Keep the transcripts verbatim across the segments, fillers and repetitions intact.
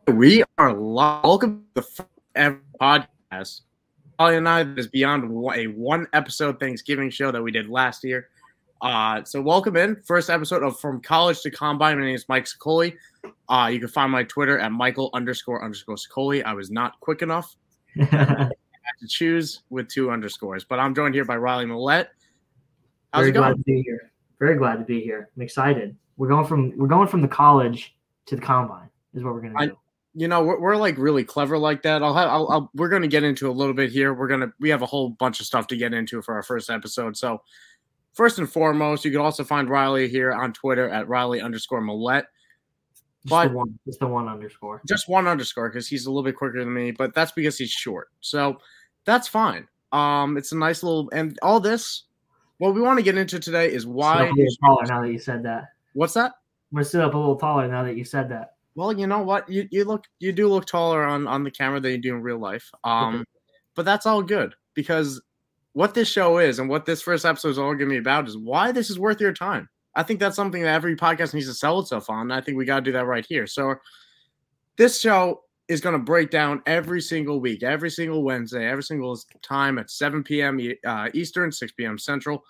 We are live. Welcome to the first ever podcast. Holly and I is beyond a one episode Thanksgiving show that we did last year. Uh, so welcome in. First episode of From College to Combine. My name is Mike Sicoli. Uh, you can find my Twitter at Michael underscore underscore Sicoli. I was not quick enough. I had to choose with two underscores, but I'm joined here by Riley Millette. How's Very it going? glad to be here. Very glad to be here. I'm excited. We're going from we're going from the college to the combine is what we're gonna do. I, you know, we're, we're like really clever like that. I'll have I'll, I'll we're gonna get into a little bit here. We're gonna we have a whole bunch of stuff to get into for our first episode. So first and foremost, you can also find Riley here on Twitter at Riley underscore Millette. Just But the one, just the one underscore. just one underscore because he's a little bit quicker than me, but that's because he's short. So that's fine. Um, it's a nice little and all this. What we want to get into today is why. Sit up a little taller now that you said that. What's that? I'm gonna sit up a little taller now that you said that. Well, you know what? You you look you do look taller on, on the camera than you do in real life. Um, but that's all good because what this show is and what this first episode is all going to be about is why this is worth your time. I think that's something that every podcast needs to sell itself on. I think we got to do that right here. So this show is going to break down every single week, every single Wednesday, every single time at seven p.m. Uh, Eastern, six p.m. Central.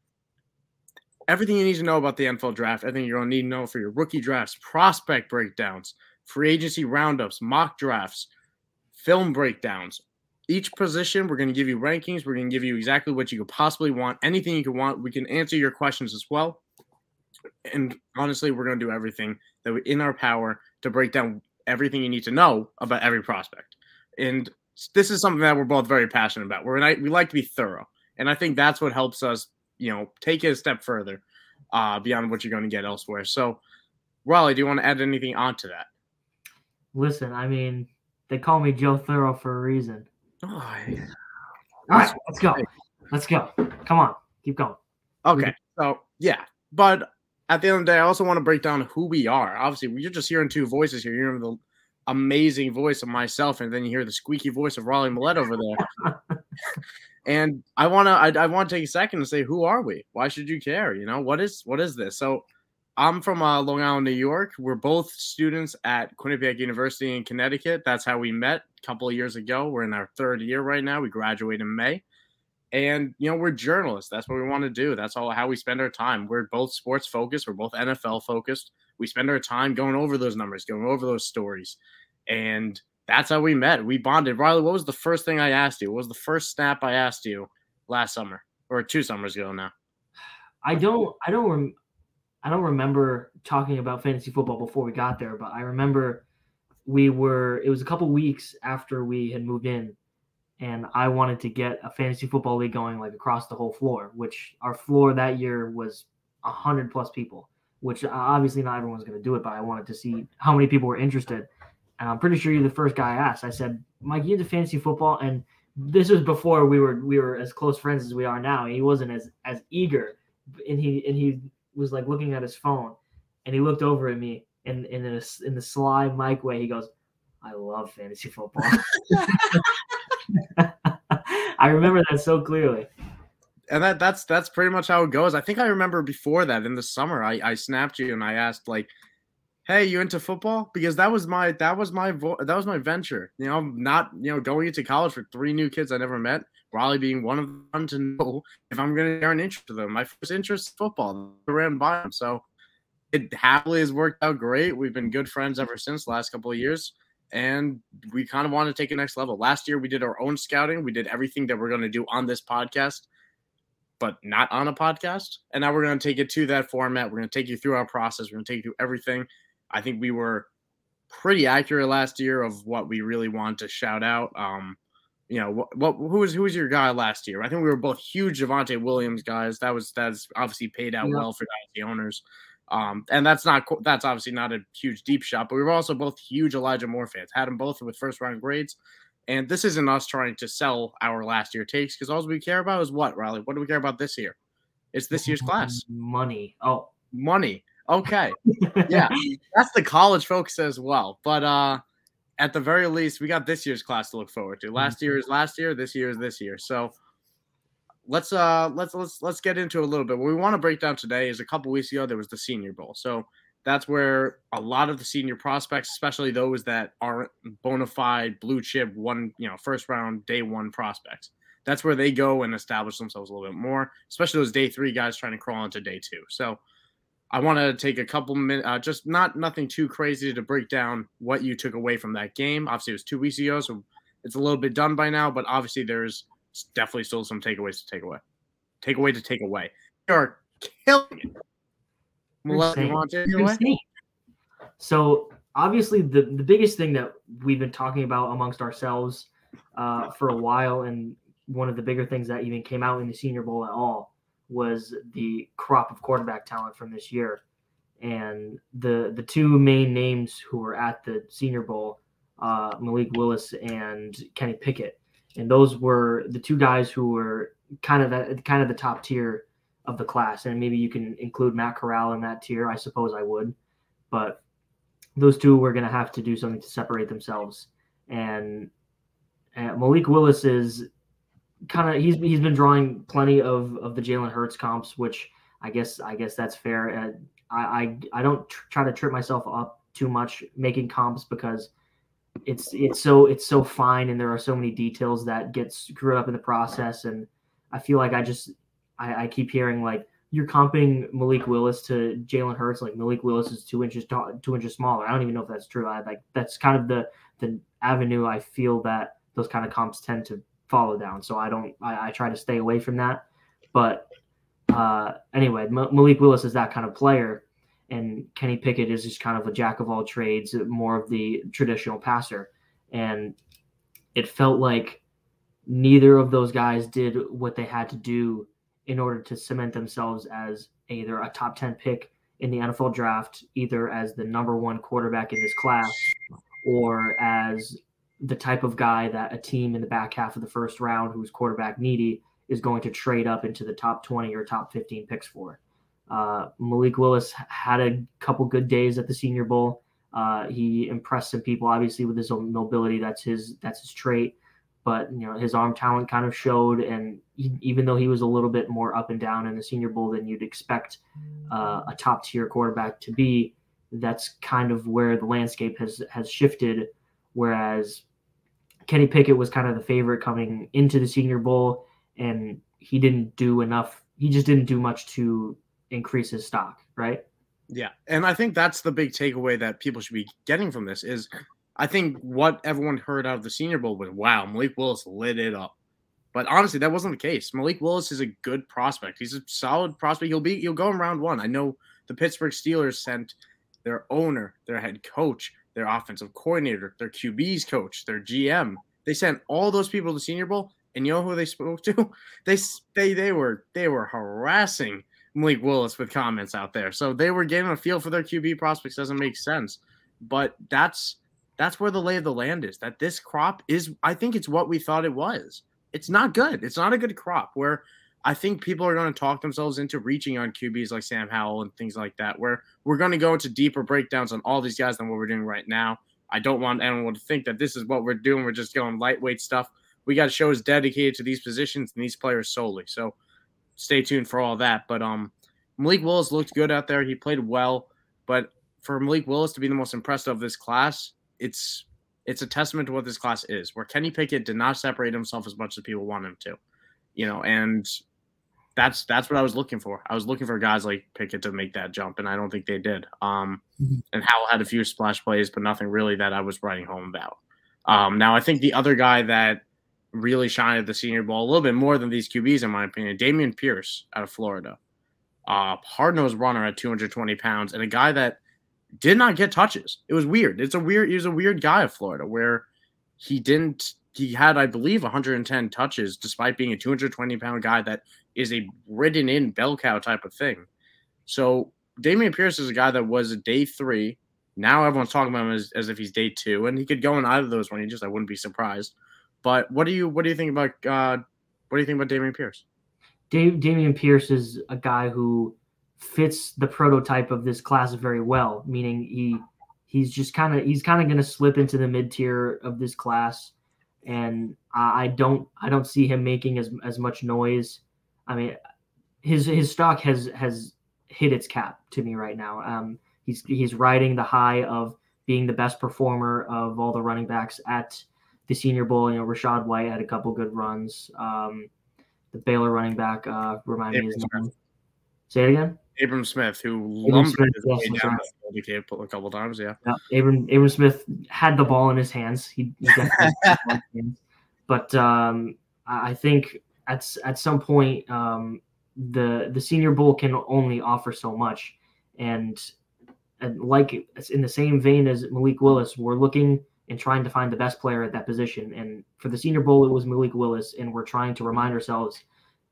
Everything you need to know about the N F L draft, everything you're going to need to know for your rookie drafts, prospect breakdowns, free agency roundups, mock drafts, film breakdowns. Each position, we're going to give you rankings. We're going to give you exactly what you could possibly want, anything you could want. We can answer your questions as well. And honestly, we're going to do everything that we in our power to break down everything you need to know about every prospect. And this is something that we're both very passionate about. We're we like to be thorough. And I think that's what helps us, you know, take it a step further uh, beyond what you're going to get elsewhere. So, Raleigh, do you want to add anything onto that? Listen, I mean, they call me Joe Thorough for a reason. Oh, yeah. All right, let's go. Let's go. Come on, keep going. Okay, so yeah, but at the end of the day, I also want to break down who we are. Obviously, you're just hearing two voices here. You're hearing the amazing voice of myself, and then you hear the squeaky voice of Raleigh Millette over there. And I want to, I, I want to take a second and say, who are we? Why should you care? You know, what is, what is this? So I'm from uh, Long Island, New York. We're both students at Quinnipiac University in Connecticut. That's how we met a couple of years ago. We're in our third year right now. We graduate in May. And, you know, we're journalists. That's what we want to do. That's all how we spend our time. We're both sports focused. We're both N F L focused. We spend our time going over those numbers, going over those stories. And that's how we met. We bonded. Riley, what was the first thing I asked you? What was the first snap I asked you last summer or two summers ago now? I don't, I don't, rem- I don't remember talking about fantasy football before we got there, but I remember we were. It was a couple weeks after we had moved in, and I wanted to get a fantasy football league going like across the whole floor. Which our floor that year was a hundred plus people. Which obviously not everyone's going to do it, but I wanted to see how many people were interested. And I'm pretty sure you're the first guy I asked. I said, Mike, you into fantasy football? And this was before we were we were as close friends as we are now. He wasn't as as eager. And he and he was like looking at his phone. And he looked over at me and, and in, a, in the sly Mike way, he goes, I love fantasy football. I remember that so clearly. And that that's that's pretty much how it goes. I think I remember before that in the summer, I, I snapped you and I asked like, hey, you into football? Because that was my that was my vo- that was my venture. You know, not you know going into college for three new kids I never met. Raleigh being one of them to know if I'm going to get an interest to them. My first interest is football. I ran by them, so it happily has worked out great. We've been good friends ever since the last couple of years, and we kind of want to take it next level. Last year we did our own scouting. We did everything that we're going to do on this podcast, but not on a podcast. And now we're going to take it to that format. We're going to take you through our process. We're going to take you through everything. I think we were pretty accurate last year of what we really wanted to shout out. Um, you know, what, what who was who was your guy last year? I think we were both huge Javonte Williams guys. That was that's obviously paid out yeah. well for the owners. Um, and that's not that's obviously not a huge deep shot, but we were also both huge Elijah Moore fans. Had them both with first round grades. And this isn't us trying to sell our last year takes because all we care about is what, Riley? What do we care about this year? It's this year's class. Money. Oh, money. Okay. Yeah, that's the college focus as well. But uh, at the very least, we got this year's class to look forward to. Last year is last year. This year is this year. So let's uh let's let's let's get into a little bit. What we want to break down today is a couple weeks ago there was the Senior Bowl. So that's where a lot of the senior prospects, especially those that aren't bona fide blue chip one, you know, first round day one prospects, that's where they go and establish themselves a little bit more, especially those day three guys trying to crawl into day two. So I want to take a couple minutes, uh, just not nothing too crazy to break down what you took away from that game. Obviously, it was two weeks ago, so it's a little bit done by now, but obviously there's definitely still some takeaways to take away. Takeaway to take away. They are killing it. You're You want to take it away? So obviously the, the biggest thing that we've been talking about amongst ourselves uh, for a while, and one of the bigger things that even came out in the Senior Bowl at all, was the crop of quarterback talent from this year. And the the two main names who were at the Senior Bowl, uh, Malik Willis and Kenny Pickett. And those were the two guys who were kind of at kind of the top tier of the class. And maybe you can include Matt Corral in that tier. I suppose I would. But those two were going to have to do something to separate themselves. And uh, Malik Willis is kind of he's he's been drawing plenty of, of the Jalen Hurts comps, which I guess I guess that's fair. Uh, I, I I don't tr- try to trip myself up too much making comps because it's it's so it's so fine and there are so many details that get screwed up in the process. And I feel like I just I, I keep hearing like you're comping Malik Willis to Jalen Hurts, like Malik Willis is two inches tall, two inches smaller. I don't even know if that's true. I like that's kind of the the avenue I feel that those kind of comps tend to follow down. So I don't I, I try to stay away from that. But uh, anyway, M- Malik Willis is that kind of player, and Kenny Pickett is just kind of a jack of all trades, more of the traditional passer. And it felt like neither of those guys did what they had to do in order to cement themselves as either a top ten pick in the N F L draft, either as the number one quarterback in this class, or as the type of guy that a team in the back half of the first round who's quarterback needy is going to trade up into the top twenty or top fifteen picks for. Uh, Malik Willis had a couple good days at the Senior Bowl. Uh, he impressed some people, obviously, with his own mobility. That's his that's his trait. But you know, his arm talent kind of showed, and he, even though he was a little bit more up and down in the Senior Bowl than you'd expect uh, a top tier quarterback to be, that's kind of where the landscape has has shifted. Whereas Kenny Pickett was kind of the favorite coming into the Senior Bowl, and he didn't do enough. He just didn't do much to increase his stock, right? Yeah, and I think that's the big takeaway that people should be getting from this is I think what everyone heard out of the Senior Bowl was, wow, Malik Willis lit it up. But honestly, that wasn't the case. Malik Willis is a good prospect. He's a solid prospect. He'll be he'll go in round one. I know the Pittsburgh Steelers sent their owner, their head coach, their offensive coordinator, their Q B's coach, their G M. They sent all those people to the Senior Bowl, and you know who they spoke to? They they they were they were harassing Malik Willis with comments out there. So they were getting a feel for their Q B prospects. Doesn't make sense. But that's that's where the lay of the land is. That this crop is, I think it's what we thought it was. It's not good. It's not a good crop where I think people are going to talk themselves into reaching on Q Bs like Sam Howell and things like that, where we're going to go into deeper breakdowns on all these guys than what we're doing right now. I don't want anyone to think that this is what we're doing. We're just going lightweight stuff. We got shows dedicated to these positions and these players solely. So stay tuned for all that. But um, Malik Willis looked good out there. He played well. But for Malik Willis to be the most impressive of this class, it's it's a testament to what this class is, where Kenny Pickett did not separate himself as much as people want him to. You know, and that's that's what I was looking for. I was looking for guys like Pickett to make that jump, and I don't think they did. Um, mm-hmm. And Howell had a few splash plays, but nothing really that I was writing home about. Um, now, I think the other guy that really shined at the Senior Bowl a little bit more than these Q Bs, in my opinion, Dameon Pierce out of Florida. Uh, hard-nosed runner at two hundred twenty pounds, and a guy that did not get touches. It was weird. It's a weird. He was a weird guy of Florida where he didn't. He had, I believe, one hundred ten touches, despite being a two hundred twenty pound guy that is a ridden-in bell cow type of thing. So Dameon Pierce is a guy that was a day three. Now everyone's talking about him as, as if he's day two, and he could go in either of those ranges. I wouldn't be surprised. But what do you what do you think about uh, what do you think about Dameon Pierce? Dave, Dameon Pierce is a guy who fits the prototype of this class very well. Meaning he he's just kind of he's kind of going to slip into the mid tier of this class, and I don't I don't see him making as as much noise. I mean, his his stock has has hit its cap to me right now. Um, He's he's riding the high of being the best performer of all the running backs at the Senior Bowl. You know, Rashad White had a couple good runs. Um, the Baylor running back, uh, remind me his name. Say it again. Abram Smith, who Abram lumbered Smith, his yes, way that's down right. the field a couple times. Yeah. Yeah, Abram Abram Smith had the ball in his hands. He, he definitely had the ball in his hands. But um, I think at at some point, um, the the Senior Bowl can only offer so much, and, and like in the same vein as Malik Willis, we're looking and trying to find the best player at that position. And for the Senior Bowl, it was Malik Willis, and we're trying to remind ourselves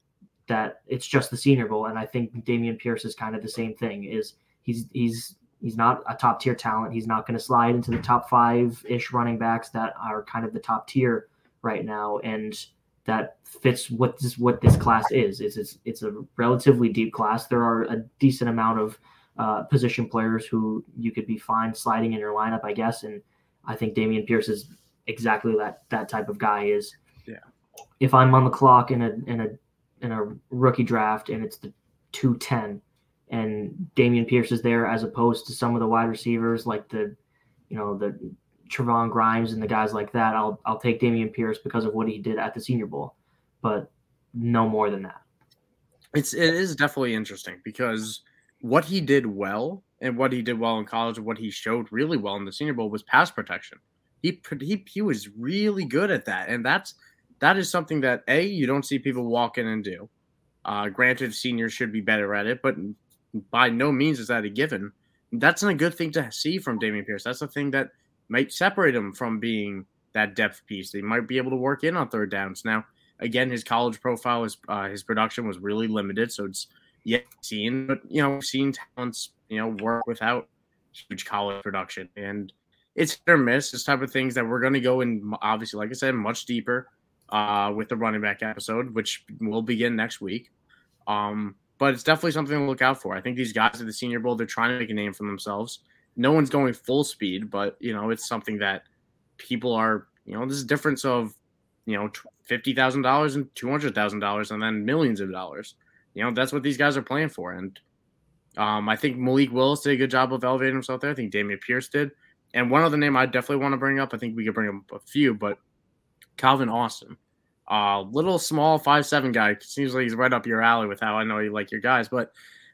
that it's just the Senior Bowl. And I think Dameon Pierce is kind of the same thing. Is he's he's he's not a top tier talent. He's not going to slide into the top five ish running backs that are kind of the top tier right now, and that fits what this what this class is. It's it's, it's a relatively deep class. There are a decent amount of uh, position players who you could be fine sliding in your lineup, I guess. And I think Dameon Pierce is exactly that that type of guy. Is yeah. If I'm on the clock in a in a in a rookie draft and it's the two ten and Dameon Pierce is there as opposed to some of the wide receivers like the, you know, the Trevon Grimes and the guys like that, I'll I'll take Dameon Pierce because of what he did at the Senior Bowl, but no more than that. It's it is definitely interesting because what he did well and what he did well in college and what he showed really well in the Senior Bowl was pass protection. He he he was really good at that, and that's that is something that a you don't see people walk in and do. Uh, granted, seniors should be better at it, but by no means is that a given. That's not a good thing to see from Dameon Pierce. That's the thing that might separate him from being that depth piece. They might be able to work in on third downs. Now, again, his college profile, his, uh, his production was really limited, so it's yet seen. But, you know, seen talents, you know, work without huge college production. And it's hit or miss. This type of things that we're going to go in, obviously, like I said, much deeper uh, with the running back episode, which will begin next week. Um, but it's definitely something to look out for. I think these guys at the Senior Bowl, they're trying to make a name for themselves. No one's going full speed, but, you know, it's something that people are, you know, this is a difference of, you know, fifty thousand dollars and two hundred thousand dollars and then millions of dollars. You know, that's what these guys are playing for. And um, I think Malik Willis did a good job of elevating himself there. I think Dameon Pierce did. And one other name I definitely want to bring up, I think we could bring up a few, but Calvin Austin. Uh, little small five seven guy. Seems like he's right up your alley with how I know you like your guys. But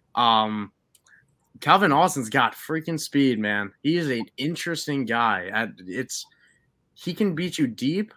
um, Calvin Austin's got freaking speed, man. He is an interesting guy. At, it's he can beat you deep.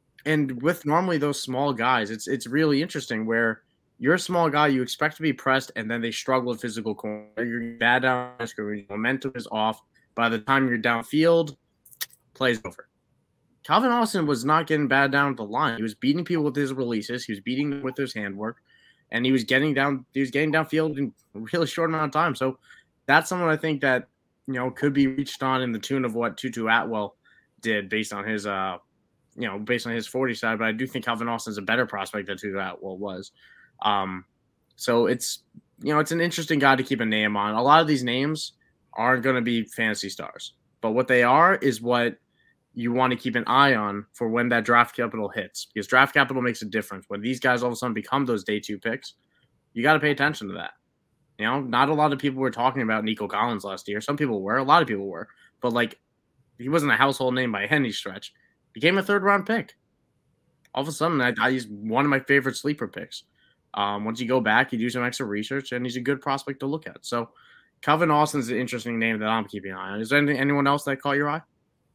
And with normally those small guys, it's it's really interesting where you're a small guy, you expect to be pressed, and then they struggle with physical corner. You're bad down the screen, momentum is off. By the time you're downfield, play's over. Calvin Austin was not getting bad down at the line. He was beating people with his releases. He was beating them with his handwork, and he was getting down. He was getting downfield in a really short amount of time. So that's someone I think that you know could be reached on in the tune of what Tutu Atwell did based on his uh you know based on his forty side. But I do think Calvin Austin's a better prospect than Tutu Atwell was. Um, so it's you know it's an interesting guy to keep a name on. A lot of these names aren't going to be fantasy stars, but what they are is what you want to keep an eye on for when that draft capital hits, because draft capital makes a difference. When these guys all of a sudden become those day two picks, you got to pay attention to that. You know, not a lot of people were talking about Nico Collins last year. Some people were, a lot of people were, but like he wasn't a household name by any stretch. Became a third round pick. All of a sudden, I, I he's one of my favorite sleeper picks. Um, once you go back, you do some extra research, and he's a good prospect to look at. So, Calvin Austin's an interesting name that I'm keeping an eye on. Is there anything, anyone else that caught your eye?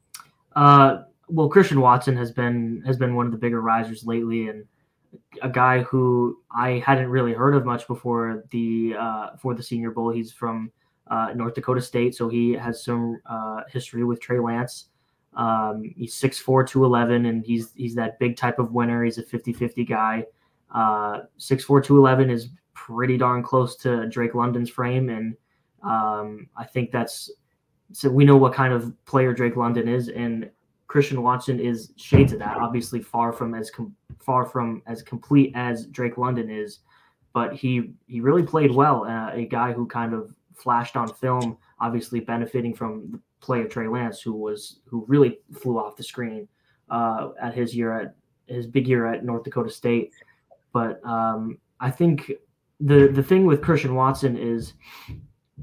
Uh, well, Christian Watson has been has been one of the bigger risers lately, and a guy who I hadn't really heard of much before the uh, for the Senior Bowl. He's from uh, North Dakota State, so he has some uh, history with Trey Lance. Um, he's six four, two eleven, and he's he's that big type of winner. He's a fifty-fifty guy. Uh, six four, two eleven is pretty darn close to Drake London's frame, and um, I think that's so we know what kind of player Drake London is, and Christian Watson is shades of that. Obviously, far from as com- far from as complete as Drake London is, but he he really played well. Uh, a guy who kind of flashed on film, obviously benefiting from the play of Trey Lance, who was who really flew off the screen uh, at his year at his big year at North Dakota State. But um, I think the the thing with Christian Watson is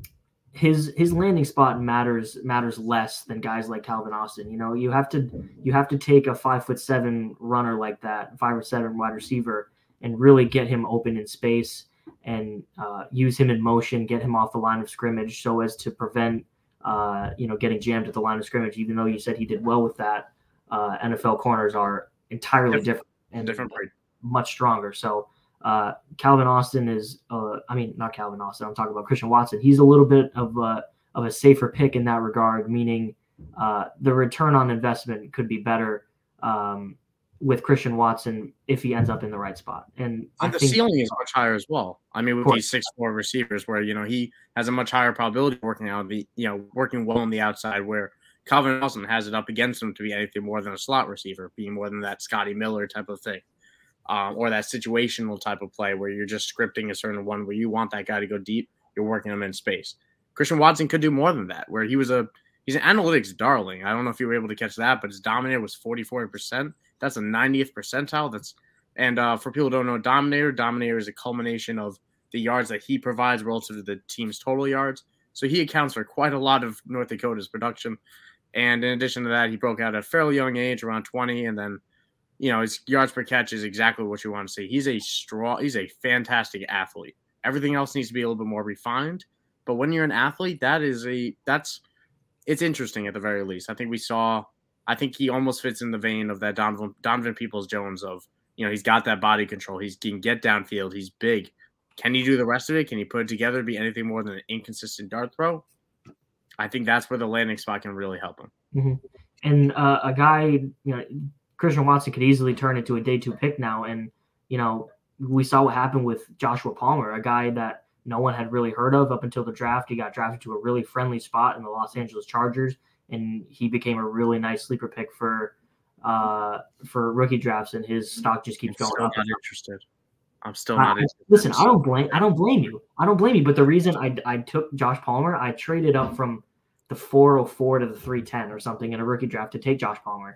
his his landing spot matters matters less than guys like Calvin Austin. You know, you have to you have to take a five foot seven runner like that, five or seven wide receiver, and really get him open in space and uh, use him in motion, get him off the line of scrimmage, so as to prevent uh, you know getting jammed at the line of scrimmage. Even though you said he did well with that, uh, N F L corners are entirely different, different and different much stronger. So. Uh, Calvin Austin is, uh, I mean, not Calvin Austin. I'm talking about Christian Watson. He's a little bit of a, of a safer pick in that regard, meaning uh, the return on investment could be better um, with Christian Watson if he ends up in the right spot. And, and I the think, ceiling is much higher as well. I mean, with these six four receivers, where you know he has a much higher probability of working out the, you know, working well on the outside, where Calvin Austin has it up against him to be anything more than a slot receiver, being more than that Scotty Miller type of thing. Um, or that situational type of play where you're just scripting a certain one where you want that guy to go deep, you're working him in space. Christian Watson could do more than that, where he was a he's an analytics darling. I don't know if you were able to catch that, but his dominator was forty-four percent. That's a ninetieth percentile. That's and uh, for people who don't know, dominator, dominator is a culmination of the yards that he provides relative to the team's total yards. So he accounts for quite a lot of North Dakota's production. And in addition to that, he broke out at a fairly young age, around twenty, and then you know, his yards per catch is exactly what you want to see. He's a strong, he's a fantastic athlete. Everything else needs to be a little bit more refined. But when you're an athlete, that is a, that's, it's interesting at the very least. I think we saw, I think he almost fits in the vein of that Donovan, Donovan Peoples-Jones of, you know, he's got that body control. He can get downfield. He's big. Can he do the rest of it? Can he put it together to be anything more than an inconsistent dart throw? I think that's where the landing spot can really help him. Mm-hmm. And uh, a guy, you know, Christian Watson could easily turn into a day two pick now. And, you know, we saw what happened with Joshua Palmer, a guy that no one had really heard of up until the draft. He got drafted to a really friendly spot in the Los Angeles Chargers, and he became a really nice sleeper pick for uh, for rookie drafts, and his stock just keeps I'm going still up. Not interested. I'm still not I, interested. Listen, I don't blame I don't blame you. I don't blame you. But the reason I, I took Josh Palmer, I traded up from the four oh four to the three ten or something in a rookie draft to take Josh Palmer.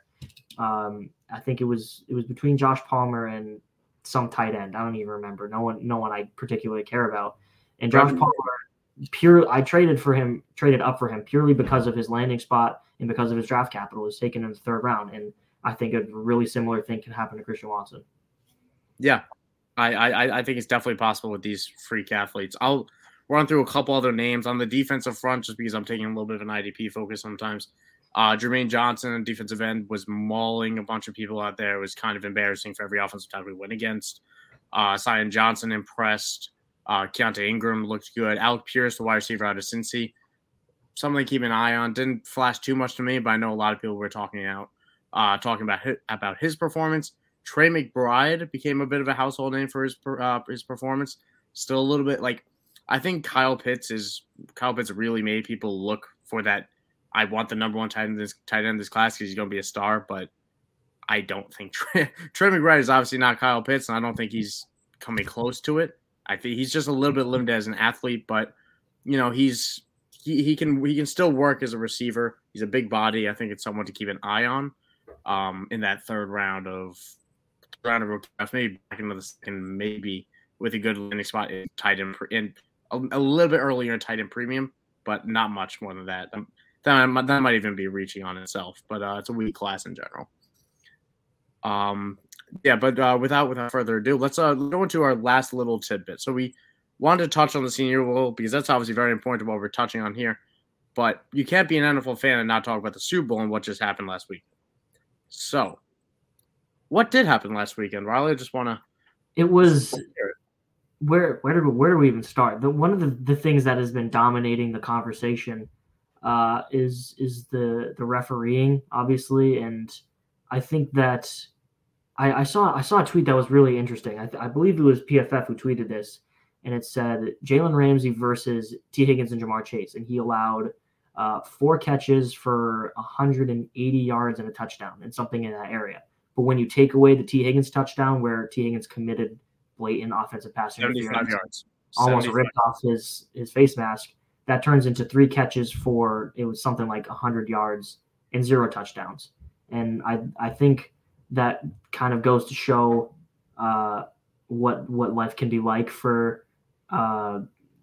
Um, I think it was it was between Josh Palmer and some tight end. I don't even remember. No one, no one I particularly care about. And Josh Palmer, pure, I traded for him, traded up for him purely because of his landing spot and because of his draft capital. Was taken in the third round, and I think a really similar thing can happen to Christian Watson. Yeah, I I, I think it's definitely possible with these freak athletes. I'll run through a couple other names on the defensive front, just because I'm taking a little bit of an I D P focus sometimes. Uh, Jermaine Johnson, defensive end, was mauling a bunch of people out there. It was kind of embarrassing for every offensive tackle we went against. Uh, Zion Johnson impressed. Uh, Keontae Ingram looked good. Alec Pierce, the wide receiver out of Cincy, something to keep an eye on. Didn't flash too much to me, but I know a lot of people were talking out, uh, talking about his, about his performance. Trey McBride became a bit of a household name for his uh, his performance. Still a little bit like, I think Kyle Pitts is Kyle Pitts really made people look for that. I want the number one tight end in this tight end in this class because he's going to be a star, but I don't think Trey, Trey McBride is obviously not Kyle Pitts, and I don't think he's coming close to it. I think he's just a little bit limited as an athlete, but you know he's he, he can he can still work as a receiver. He's a big body. I think it's someone to keep an eye on um, in that third round of round of rookie draft, maybe back into the second, maybe with a good landing spot in tight end in a, a little bit earlier in tight end premium, but not much more than that. Um, That might, that might even be reaching on itself, but uh, it's a weak class in general. Um, yeah, but uh, without without further ado, let's uh, go into our last little tidbit. So we wanted to touch on the Senior Bowl because that's obviously very important to what we're touching on here. But you can't be an N F L fan and not talk about the Super Bowl and what just happened last week. So, what did happen last weekend, Riley? I just want to. It was where where do where do we even start? The one of the, the things that has been dominating the conversation. Uh, is is the the refereeing, obviously, and I think that I, I saw I saw a tweet that was really interesting. I, I believe it was P F F who tweeted this, and it said Jalen Ramsey versus T. Higgins and Jamar Chase, and he allowed uh, four catches for one hundred eighty yards and a touchdown and something in that area. But when you take away the T. Higgins touchdown, where T. Higgins committed blatant offensive pass interference, yards, almost ripped off his his face mask. That turns into three catches for, it was something like one hundred yards and zero touchdowns. And I I think that kind of goes to show uh, what what life can be like for uh,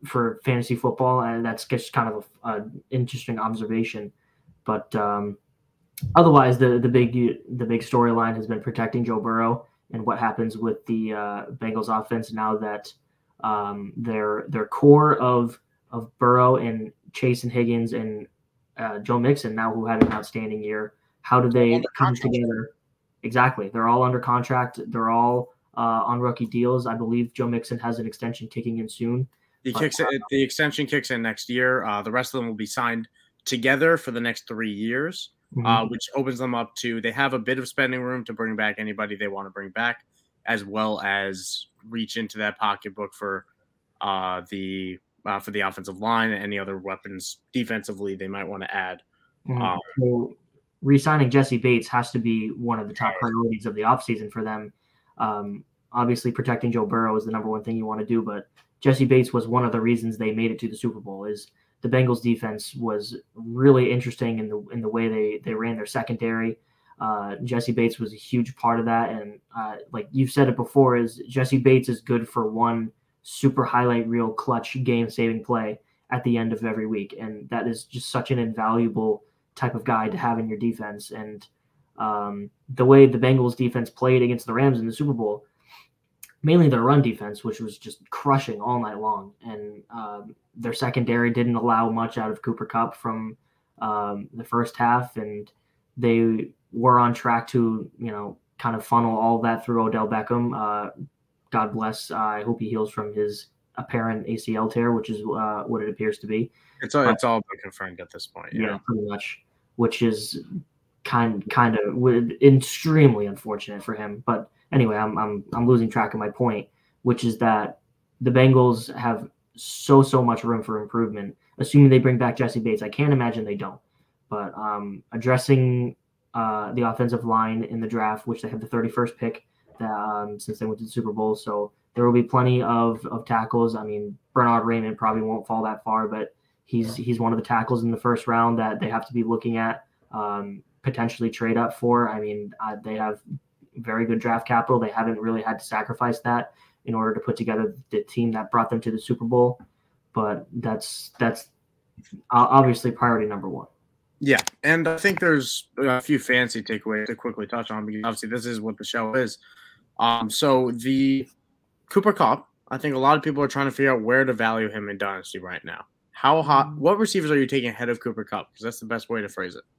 for fantasy football, and that's just kind of an interesting observation. But um, otherwise, the the big the big storyline has been protecting Joe Burrow and what happens with the uh, Bengals offense now that um, their their core of of Burrow and Chase and Higgins and uh, Joe Mixon now who had an outstanding year. How do they come together? Exactly, they're all under contract. They're all uh, on rookie deals. I believe Joe Mixon has an extension kicking in soon. He kicks it, the extension kicks in next year. Uh, the rest of them will be signed together for the next three years, mm-hmm. uh, which opens them up to they have a bit of spending room to bring back anybody they want to bring back, as well as reach into that pocketbook for uh, the uh, for the offensive line and any other weapons defensively they might want to add. Mm-hmm. Um, well, re-signing Jesse Bates has to be one of the top priorities of the offseason for them. Um, obviously, protecting Joe Burrow is the number one thing you want to do, but Jesse Bates was one of the reasons they made it to the Super Bowl. Is the Bengals defense was really interesting in the in the way they they ran their secondary. Uh, Jesse Bates was a huge part of that, and uh, like you've said it before, is Jesse Bates is good for one super highlight reel clutch game saving play at the end of every week, and that is just such an invaluable type of guy to have in your defense. And um, the way the Bengals defense played against the Rams in the Super Bowl, mainly their run defense, which was just crushing all night long. And um, their secondary didn't allow much out of Cooper Kupp from um, the first half. And they were on track to, you know, kind of funnel all of that through Odell Beckham. Uh, God bless. Uh, I hope he heals from his apparent A C L tear, which is uh, what it appears to be. It's all, but, it's all been confirmed at this point. Yeah, yeah, pretty much, which is kind kind of extremely unfortunate for him. But anyway, I'm I'm I'm losing track of my point, which is that the Bengals have so so much room for improvement. Assuming they bring back Jesse Bates, I can't imagine they don't. But um, addressing uh, the offensive line in the draft, which they have the thirty-first pick, that, um, since they went to the Super Bowl, so there will be plenty of of tackles. I mean, Bernard Raymond probably won't fall that far, but he's he's one of the tackles in the first round that they have to be looking at, um, potentially trade up for. I mean, uh, they have very good draft capital. They haven't really had to sacrifice that in order to put together the team that brought them to the Super Bowl. But that's that's obviously priority number one. Yeah, and I think there's a few fancy takeaways to quickly touch on because obviously this is what the show is. Um, so the Cooper Kupp, I think a lot of people are trying to figure out where to value him in Dynasty right now. How hot? What receivers are you taking ahead of Cooper Kupp? Because that's the best way to phrase it.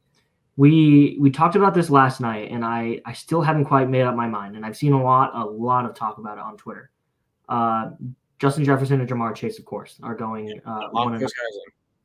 We we talked about this last night, and I, I still haven't quite made up my mind. And I've seen a lot a lot of talk about it on Twitter. Uh, Justin Jefferson and Jamar Chase, of course, are going. Uh, one of those guys.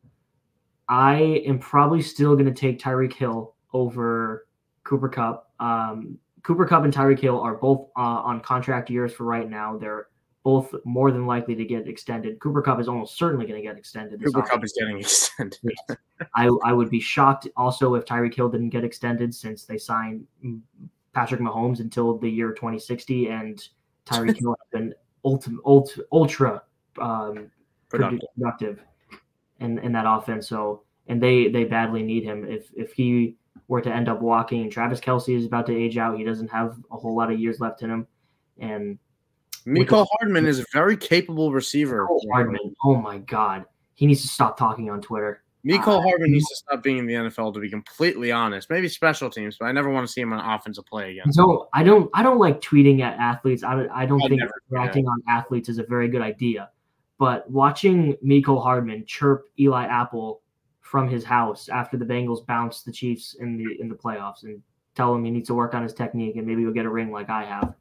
I am probably still going to take Tyreek Hill over Cooper Kupp. Um, Cooper Kupp and Tyreek Hill are both uh, on contract years for right now. They're both more than likely to get extended. Cooper Kupp is almost certainly going to get extended. Cooper Kupp is getting extended. I, I would be shocked also if Tyreek Hill didn't get extended, since they signed Patrick Mahomes until the year twenty sixty, and Tyreek Hill has been ultra, ultra, ultra um, productive, productive in, in that offense. So, and they they badly need him. If if he were to end up walking, and Travis Kelce is about to age out, he doesn't have a whole lot of years left in him. And Mecole Hardman is a very capable receiver. Hardman, oh my God, he needs to stop talking on Twitter. Mecole uh, Hardman needs to stop being in the N F L, to be completely honest. Maybe special teams, but I never want to see him on offensive play again. So I don't, I don't like tweeting at athletes. I don't, I don't I'd think never, reacting yeah. on athletes is a very good idea. But watching Mecole Hardman chirp Eli Apple from his house after the Bengals bounced the Chiefs in the in the playoffs and tell him he needs to work on his technique and maybe he'll get a ring like I have.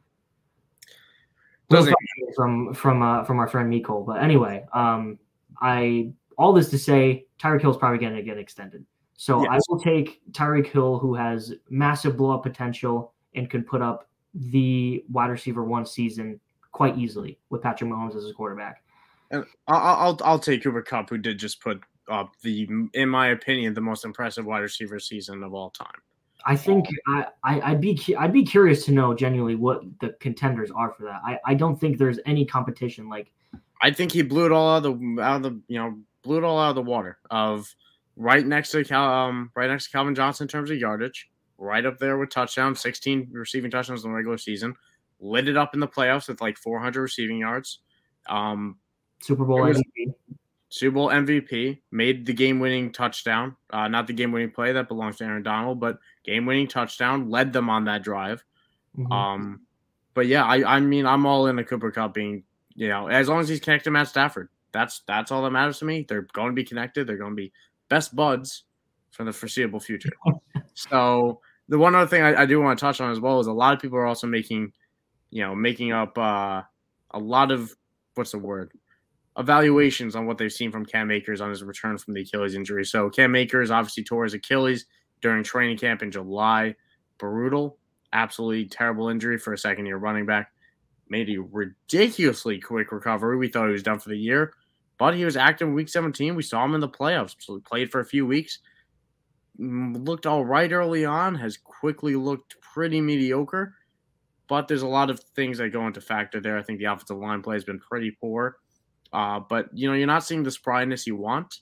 From from uh, from our friend Mecole. But anyway, um, I all this to say, Tyreek Hill's probably going to get extended. So yes. I will take Tyreek Hill, who has massive blow-up potential and could put up the wide receiver one season quite easily with Patrick Mahomes as his quarterback. And I'll I'll, I'll take Cooper Kupp, who did just put up the, in my opinion, the most impressive wide receiver season of all time. I think I, I I'd be I'd be curious to know genuinely what the contenders are for that. I, I don't think there's any competition. Like, I think he blew it all out of the out of the you know blew it all out of the water. Of right next to Cal, um right next to Calvin Johnson in terms of yardage, right up there with touchdowns, sixteen receiving touchdowns in the regular season, lit it up in the playoffs with like four hundred receiving yards. Um, Super Bowl was, M V P. Super Bowl M V P, made the game-winning touchdown. Uh, not the game-winning play that belongs to Aaron Donald, but game-winning touchdown, led them on that drive. Mm-hmm. Um, but yeah, I, I mean, I'm all in the Cooper Kupp being, you know, as long as he's connected to Matt Stafford, that's that's all that matters to me. They're going to be connected. They're going to be best buds for the foreseeable future. So the one other thing I, I do want to touch on as well is a lot of people are also making, you know, making up uh, a lot of, what's the word? evaluations on what they've seen from Cam Akers on his return from the Achilles injury. So Cam Akers obviously tore his Achilles during training camp in July. Brutal, absolutely terrible injury for a second-year running back. Made a ridiculously quick recovery. We thought he was done for the year, but he was active in week seventeen. We saw him in the playoffs. So he played for a few weeks. Looked all right early on, has quickly looked pretty mediocre, but there's a lot of things that go into factor there. I think the offensive line play has been pretty poor. Uh, but, you know, you're not seeing the spryness you want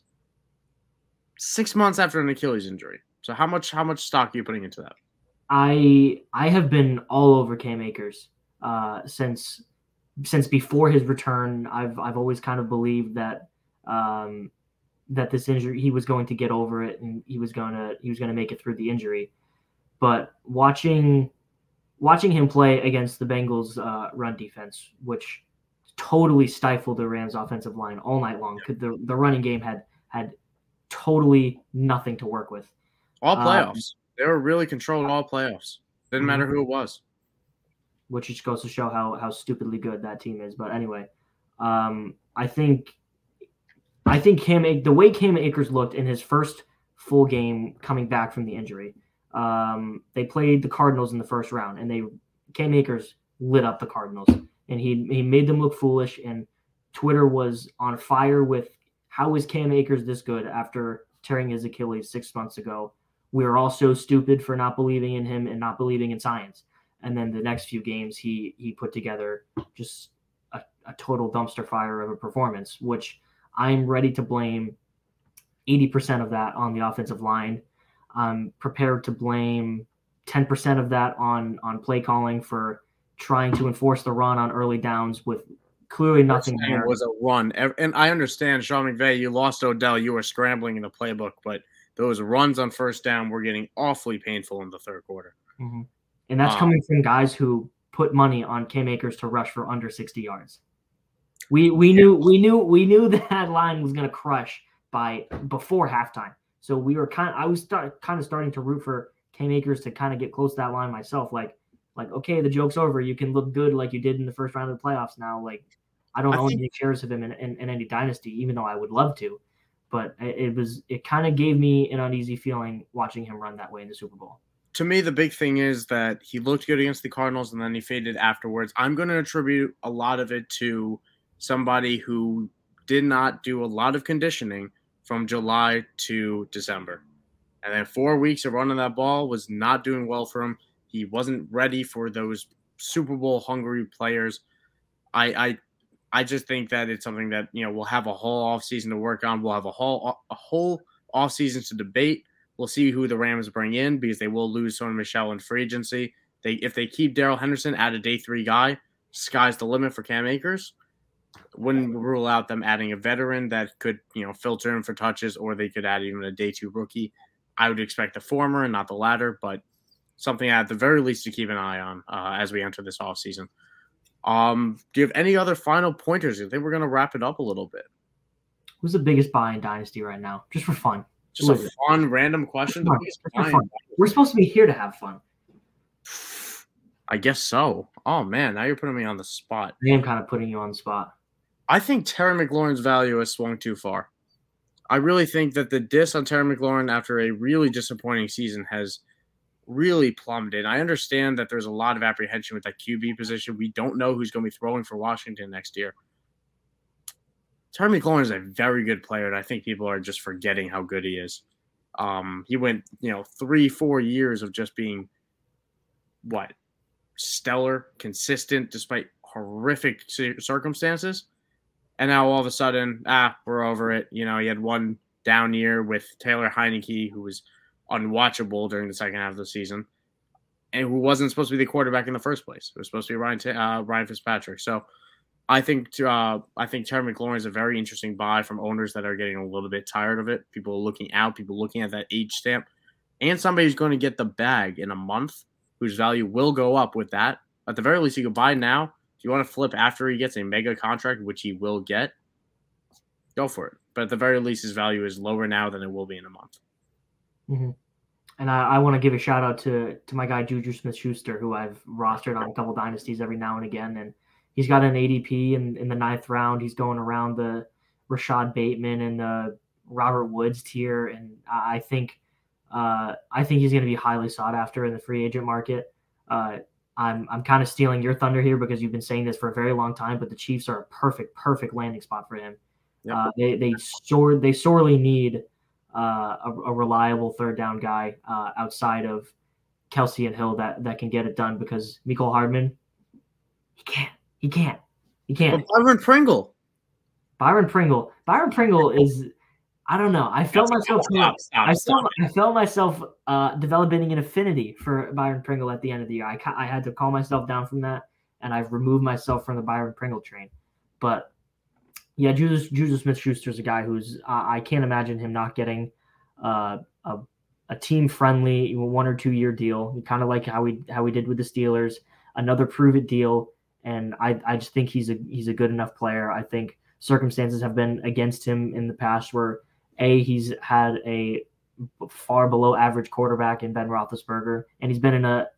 six months after an Achilles injury. So how much how much stock are you putting into that? I I have been all over Cam Akers uh, since since before his return. I've I've always kind of believed that um, that this injury, he was going to get over it and he was gonna he was gonna make it through the injury. But watching watching him play against the Bengals uh, run defense, which totally stifled the Rams offensive line all night long. Could the the running game had had totally nothing to work with. All playoffs. Um, they were really controlled all playoffs. Didn't mm-hmm. matter who it was. Which just goes to show how how stupidly good that team is. But anyway, um, I think I think Cam the way Cam Akers looked in his first full game coming back from the injury. Um, they played the Cardinals in the first round, and they Cam Akers lit up the Cardinals. And he he made them look foolish, and Twitter was on fire with how is Cam Akers this good after tearing his Achilles six months ago? We were all so stupid for not believing in him and not believing in science. And then the next few games, he he put together just a, a total dumpster fire of a performance, which I'm ready to blame eighty percent of that on the offensive line. I'm prepared to blame ten percent of that on on play calling for trying to enforce the run on early downs with clearly nothing there. It was a run. And I understand, Sean McVay, you lost Odell. You were scrambling in the playbook, but those runs on first down were getting awfully painful in the third quarter. Mm-hmm. And that's um, coming from guys who put money on Cam Akers to rush for under sixty yards. We we yeah. knew we knew we knew that line was going to crush by before halftime. So we were kind of, I was start, kind of starting to root for Cam Akers to kind of get close to that line myself. Like, Like, okay, the joke's over. You can look good like you did in the first round of the playoffs now. Like, I don't I own think, any shares of him in, in, in any dynasty, even though I would love to. But it, it was it kind of gave me an uneasy feeling watching him run that way in the Super Bowl. To me, the big thing is that he looked good against the Cardinals and then he faded afterwards. I'm going to attribute a lot of it to somebody who did not do a lot of conditioning from July to December. And then four weeks of running that ball was not doing well for him. He wasn't ready for those Super Bowl hungry players. I, I I just think that it's something that, you know, we'll have a whole offseason to work on. We'll have a whole a whole offseason to debate. We'll see who the Rams bring in because they will lose Sony Michel in free agency. They if they keep Darrell Henderson at a day three guy, sky's the limit for Cam Akers. Wouldn't rule out them adding a veteran that could, you know, filter in for touches, or they could add even a day two rookie. I would expect the former and not the latter, but something at the very least to keep an eye on uh, as we enter this offseason. Um, do you have any other final pointers? I think we're going to wrap it up a little bit. Who's the biggest buy in Dynasty right now? Just for fun. Just a fun, it? random question. The biggest buy fun. We're supposed to be here to have fun. I guess so. Oh, man, now you're putting me on the spot. I am kind of putting you on the spot. I think Terry McLaurin's value has swung too far. I really think that the diss on Terry McLaurin after a really disappointing season has really plummeted. I understand that there's a lot of apprehension with that Q B position. We don't know who's going to be throwing for Washington next year. Terry McLaurin is a very good player, and I think people are just forgetting how good he is. Um, he went, you know, three, four years of just being, what, stellar, consistent, despite horrific circumstances. And now all of a sudden, ah, we're over it. You know, he had one down year with Taylor Heineke, who was unwatchable during the second half of the season, and who wasn't supposed to be the quarterback in the first place. It was supposed to be Ryan uh, Ryan Fitzpatrick. So I think uh, I think Terry McLaurin is a very interesting buy from owners that are getting a little bit tired of it. People are looking out, people looking at that age stamp, and somebody who's going to get the bag in a month, whose value will go up with that. At the very least, you can buy now. If you want to flip after he gets a mega contract, which he will get, go for it. But at the very least, his value is lower now than it will be in a month. Mm-hmm. And I, I want to give a shout out to to my guy Juju Smith-Schuster, who I've rostered on a couple dynasties every now and again, and he's got an A D P in, in the ninth round. He's going around the Rashad Bateman and the Robert Woods tier, and I think uh, I think he's going to be highly sought after in the free agent market. Uh, I'm I'm kind of stealing your thunder here because you've been saying this for a very long time, but the Chiefs are a perfect perfect landing spot for him. Yep. Uh, they they sore they sorely need uh, a, a reliable third down guy uh, outside of Kelsey and Hill that that can get it done, because Mecole Hardman, he can't he can't he can't. But Byron Pringle, Byron Pringle, Byron Pringle is. I don't know. I felt That's myself. Stop, stop, I stop. felt. I felt myself uh, developing an affinity for Byron Pringle at the end of the year. I I had to calm myself down from that, and I've removed myself from the Byron Pringle train. But yeah, Juju, Juju Smith-Schuster is a guy who's. Uh, I can't imagine him not getting uh, a a team friendly one or two year deal, kind of like how we how we did with the Steelers. Another prove it deal, and I I just think he's a he's a good enough player. I think circumstances have been against him in the past where. A, he's had a far below average quarterback in Ben Roethlisberger, and he's been in a.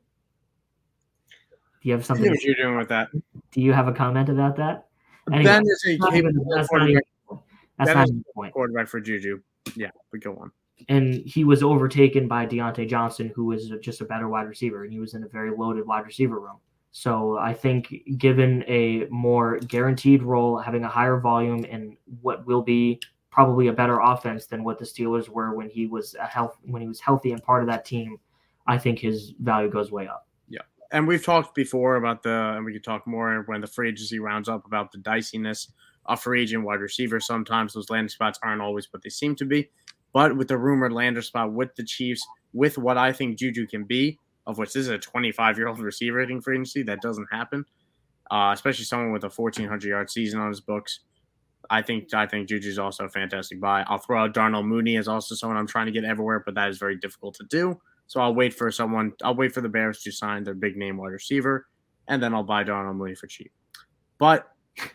Do you have something? What you're doing with that? Do you have a comment about that? Anyway, Ben is a capable quarterback. That's not the point. Quarterback for Juju. Yeah, but go on. And he was overtaken by Deontay Johnson, who was just a better wide receiver, and he was in a very loaded wide receiver room. So I think given a more guaranteed role, having a higher volume, and what will be probably a better offense than what the Steelers were when he was a health when he was healthy and part of that team, I think his value goes way up. Yeah, and we've talked before about the, and we could talk more when the free agency rounds up about the diciness of free agent wide receiver. Sometimes those landing spots aren't always what they seem to be, but with the rumored landing spot with the Chiefs, with what I think Juju can be, of which this is a twenty-five-year-old receiver hitting free agency, that doesn't happen, uh, especially someone with a fourteen hundred yard season on his books. I think I think Juju's also a fantastic buy. I'll throw out Darnell Mooney as also someone I'm trying to get everywhere, but that is very difficult to do. So I'll wait for someone. I'll wait for the Bears to sign their big name wide receiver, and then I'll buy Darnell Mooney for cheap. But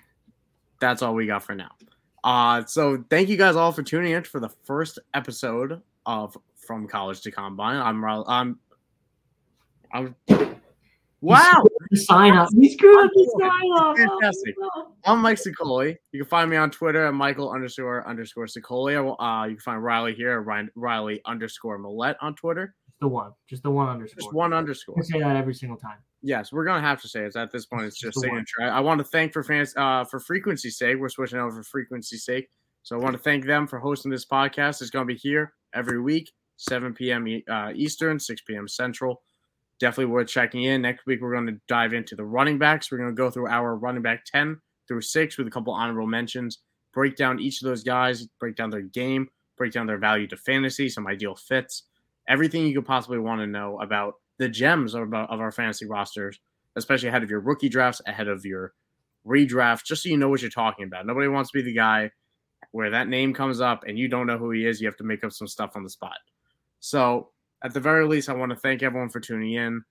that's all we got for now. Uh, so thank you guys all for tuning in for the first episode of From College to Combine. I'm I'm I'm. Wow. Sign up. We screwed up the sign up. Fantastic. I'm Mike Sicoli. You can find me on Twitter at Michael underscore underscore Sicoli. Uh, you can find Riley here at Riley underscore Millette on Twitter. The one. Just the one underscore. Just one underscore. I say that every single time. Yes, we're gonna have to say it. At this point, it's just, just signature. I want to thank for fans uh for frequency's sake. We're switching over for frequency's sake. So I want to thank them for hosting this podcast. It's gonna be here every week, seven p.m. Uh, Eastern, six p.m. Central. Definitely worth checking in. Next week, we're going to dive into the running backs. We're going to go through our running back ten through six with a couple honorable mentions, break down each of those guys, break down their game, break down their value to fantasy, some ideal fits, everything you could possibly want to know about the gems of, of our fantasy rosters, especially ahead of your rookie drafts, ahead of your redrafts, just so you know what you're talking about. Nobody wants to be the guy where that name comes up and you don't know who he is. You have to make up some stuff on the spot. So, at the very least, I want to thank everyone for tuning in.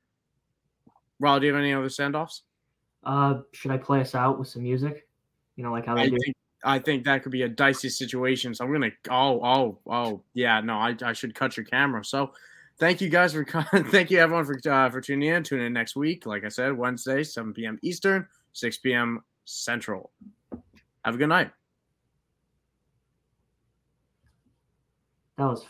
Raul, do you have any other send-offs? Uh, should I play us out with some music? You know, like how they I do. Think, I think that could be a dicey situation. So I'm gonna. Oh, oh, oh, yeah. No, I, I should cut your camera. So, thank you guys for. Thank you everyone for uh, for tuning in. Tune in next week. Like I said, Wednesday, seven p.m. Eastern, six p.m. Central. Have a good night. That was